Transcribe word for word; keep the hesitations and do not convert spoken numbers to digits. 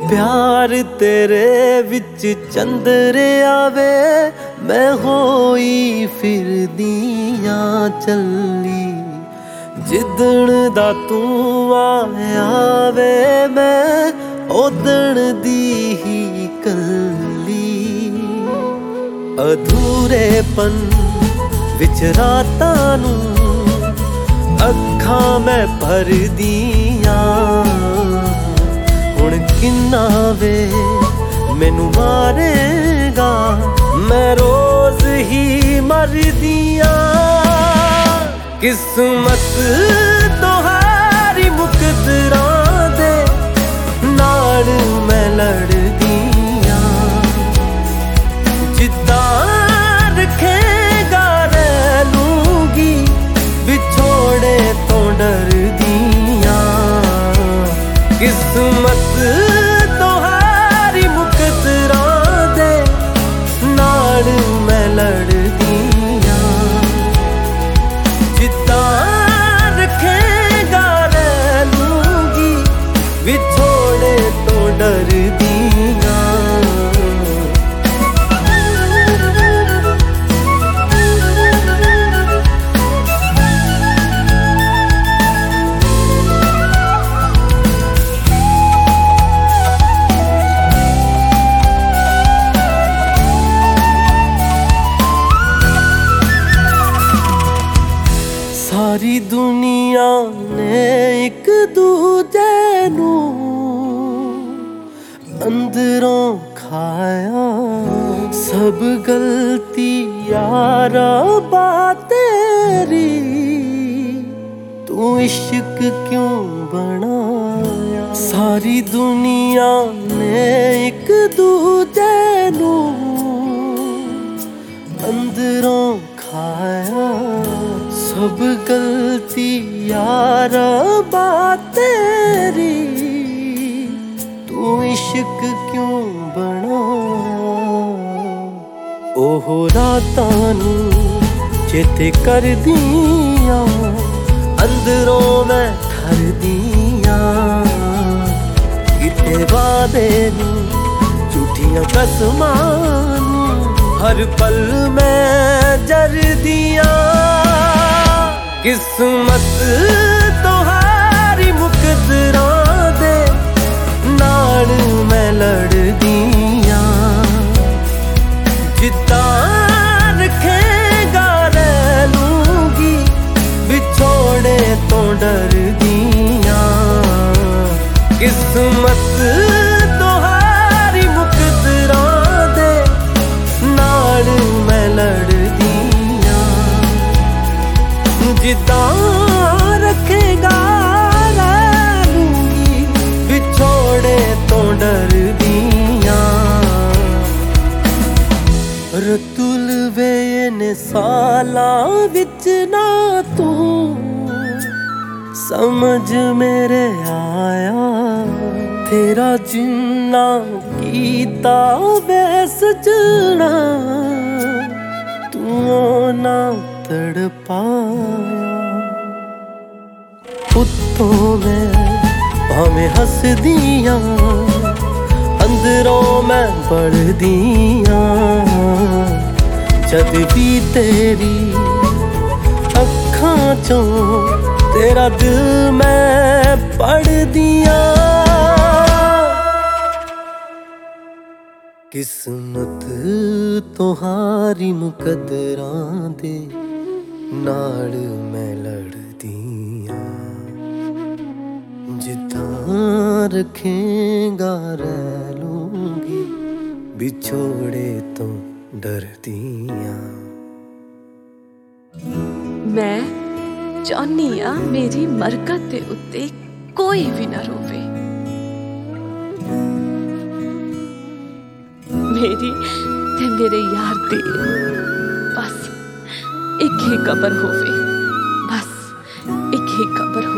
प्यार तेरे विच चंद्रिया वे मैं होई फिरदियां चली जिदण दा तू आया वे मैं ओदण दी ही कली अधूरेपन विच रातां नूं अखां मैं भरदियां हुण किन्ना वे मैनू मारेगा मैं रोज ही मरदियां किस्मत तोहारी मुकदरां दे नाल मैं लड़दियां जिद्दां रखेगा रह लूंगी विछोड़े तो डरदियां किस्मत तोहारी मुकदरां दे नाल मैं लड़दियां जिद्दां रखेगा रह लूंगी विछोड़े तो डरदियां सारी दुनिया ने एक दूजे नू अंदरों खाया सब गलती यारा बात तेरी तू इश्क क्यों बनाया सारी दुनिया ने एक दूजे नू अंदरों खाया सब गलती यारा बात तेरी तू इश्क क्यों बनाया ओहो रातां नू चेते कर दियां अंदरों मैं ठर दियां किते वादे नू झूठियां कसमां नू हर पल मैं जर दियां किस्मत तोहारी मुकदरां दे नाल मैं लड़दियां जिद्दां रखेगा रह लूंगी विछोड़े तो डरदियां किस्मत तोहारी मुकदरां दे नाल मैं लड़दियां जिद्दां रखेगा रह लूंगी विछोड़े तो डरदियां रतुल वे ने सालां विच ना तू समझ मेरे आया तेरा जिन्ना कीता वे सजना तू ना तड़पाया उत्तों मैं भावें हसदियां अंदरों मैं बढ़दियां जद भी तेरी अखां चों तेरा दिल मैं पढ़दियां किस्मत तोहारी मुकदरां दे नाल मैं लड़दियां जिद्दां रखेगा रह लूंगी बिछोड़े तो डरदियां मैं चाहनी आ मेरी मरकत दे उत्ते कोई भी ना रोवे मेरी ते मेरे यार दे बस एक ही कबर होवे बस एक ही कबर